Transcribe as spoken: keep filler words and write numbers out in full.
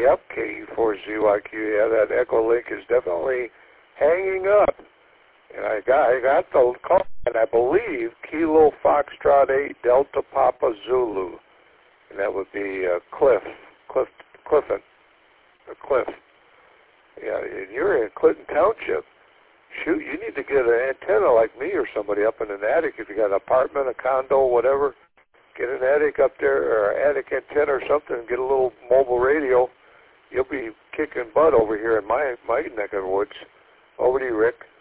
Yep, K E four Z Y Q. Yeah, that Echo Link is definitely hanging up. And I got I got the call, and I believe Kilo Foxtrot eight Delta Papa Zulu, and that would be uh, Cliff, Cliff, Clifton, or Cliff. Yeah, and you're in Clinton Township. Shoot, you need to get an antenna like me or somebody up in an attic. If you got an apartment, a condo, whatever, get an attic up there or an attic antenna or something. Get a little mobile radio. You'll be kicking butt over here in my my neck of the woods. Over to you, Rick.